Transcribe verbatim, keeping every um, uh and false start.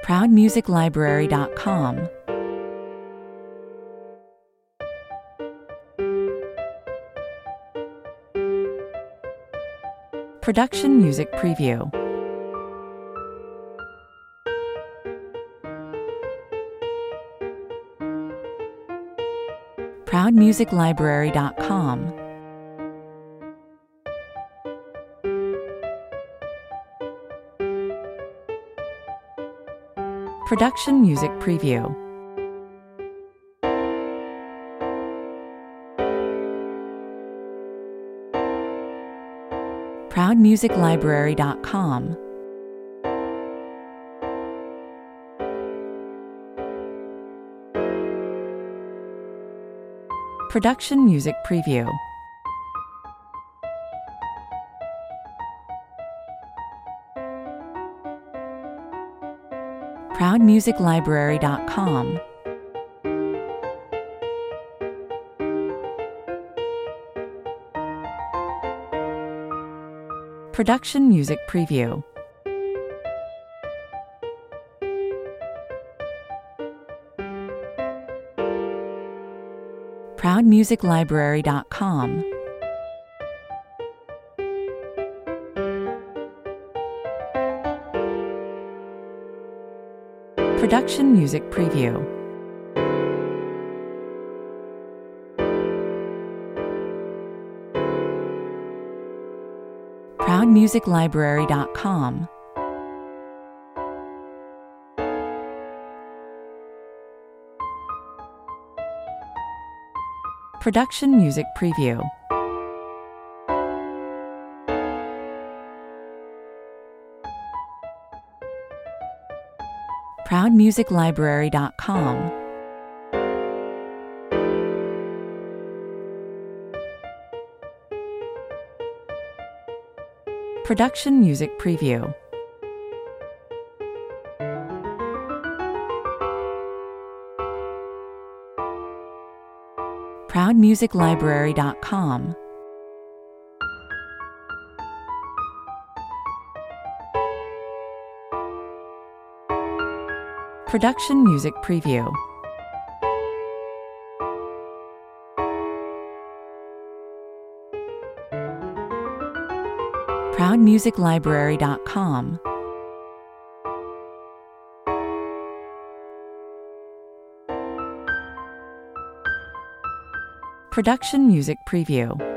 proud music library dot com. Production Music Preview. proud music library dot com. Production Music Preview. proud music library dot com. Production Music Preview. proud music library dot com. Production Music Preview. proud music library dot com. Production Music Preview. proud music library dot com. Production Music Preview. proud music library dot com. Production Music Preview. proud music library dot com. Production Music Preview. proud music library dot com. Production Music Preview.